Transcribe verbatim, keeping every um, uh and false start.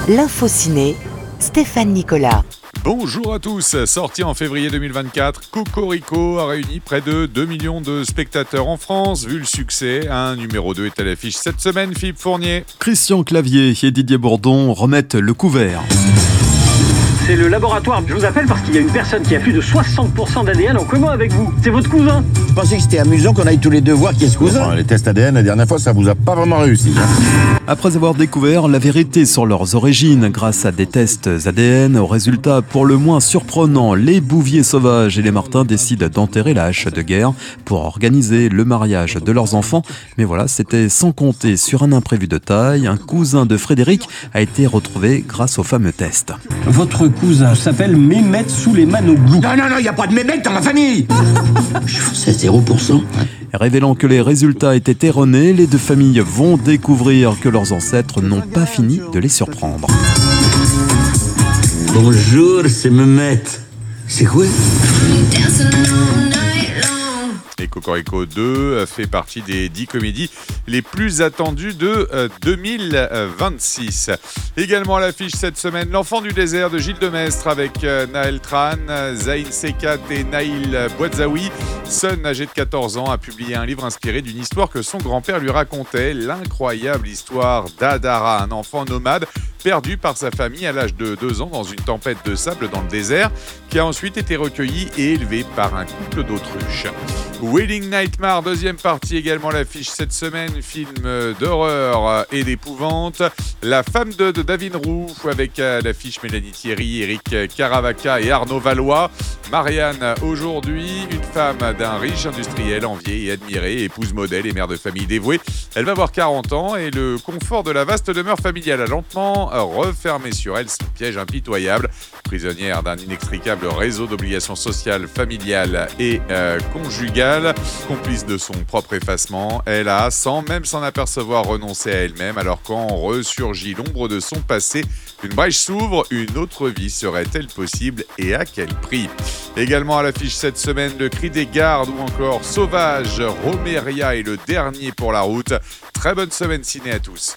L'info ciné, Stéphane Nicolas. Bonjour à tous, sorti en février deux mille vingt-quatre, Cocorico a réuni près de deux millions de spectateurs en France. Vu le succès, un numéro deux est à l'affiche cette semaine, Philippe Fournier. Christian Clavier et Didier Bourdon remettent le couvert. C'est le laboratoire. Je vous appelle parce qu'il y a une personne qui a plus de soixante pour cent d'A D N en commun avec vous. C'est votre cousin. Je pensais que c'était amusant qu'on aille tous les deux voir qui est ce cousin. Bon, les tests A D N, la dernière fois, ça vous a pas vraiment réussi. Hein. Après avoir découvert la vérité sur leurs origines grâce à des tests A D N, aux résultats pour le moins surprenants, les Bouvier sauvages et les Martins décident d'enterrer la hache de guerre pour organiser le mariage de leurs enfants. Mais voilà, c'était sans compter sur un imprévu de taille. Un cousin de Frédéric a été retrouvé grâce au fameux test. Votre cousin s'appelle Mehmet Souleyman-Oglou. Non, non, non, il n'y a pas de mémec dans ma famille. C'est zéro pour cent. Révélant que les résultats étaient erronés, les deux familles vont découvrir que leurs ancêtres n'ont pas fini de les surprendre. Bonjour, c'est Mehmet. C'est quoi? Et Cocorico deux fait partie des dix comédies les plus attendues de deux mille vingt-six. Également à l'affiche cette semaine, L'Enfant du désert de Gilles Demestre avec Naël Tran, Zayn Sekat et Naïl Bouadzaoui. Sun, âgé de quatorze ans, a publié un livre inspiré d'une histoire que son grand-père lui racontait, l'incroyable histoire d'Adara, un enfant nomade perdu par sa famille à l'âge de deux ans dans une tempête de sable dans le désert, qui a ensuite été recueilli et élevé par un couple d'autruches. Wedding Nightmare, deuxième partie également à l'affiche cette semaine, film d'horreur et d'épouvante. La femme de, de David Roux avec à l'affiche Mélanie Thierry, Eric Caravaca et Arnaud Valois. Marianne, aujourd'hui, une femme d'un riche industriel envié et admiré, épouse modèle et mère de famille dévouée. Elle va avoir quarante ans et le confort de la vaste demeure familiale a lentement refermé sur elle son piège impitoyable. Prisonnière d'un inextricable réseau d'obligations sociales, familiales et euh, conjugales, complice de son propre effacement, elle a, sans même s'en apercevoir, renoncé à elle-même. Alors quand ressurgit l'ombre de son passé, une brèche s'ouvre, une autre vie serait-elle possible et à quel prix? Également à l'affiche cette semaine, Le Cri des Gardes ou encore Sauvage, Roméria et le dernier pour la route. Très bonne semaine ciné à tous.